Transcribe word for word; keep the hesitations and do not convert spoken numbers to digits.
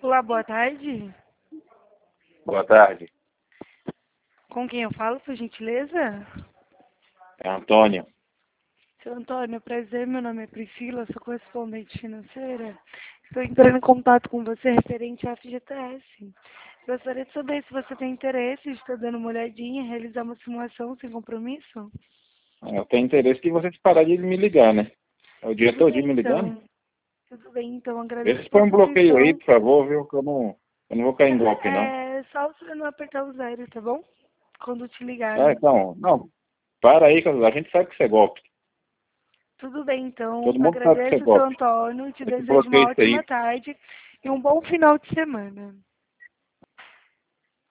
Olá, boa tarde. Boa tarde. Com quem eu falo, por gentileza? É Antônio. Seu Antônio, prazer, meu nome é Priscila, sou correspondente financeira. Estou entrando em contato com você referente à F G T S. Gostaria de saber se você tem interesse de estar dando uma olhadinha e realizar uma simulação sem compromisso? Eu tenho interesse que vocês pararem de me ligar, né? É o dia Tudo todinho bem, me ligando. então. Tudo bem, então, Vê se agradeço põe pela um sua bloqueio aí, atenção. por favor, viu? Que eu não, eu não vou cair em golpe, não. É só você não apertar o zero, tá bom? Quando te É, ligarem. então, não. Para aí, que a gente sabe que isso é golpe. Tudo bem, então. Todo mundo sabe que isso é Agradeço, seu golpe. Antônio. Te Esse desejo uma bloqueio isso ótima aí. tarde e um bom final de semana.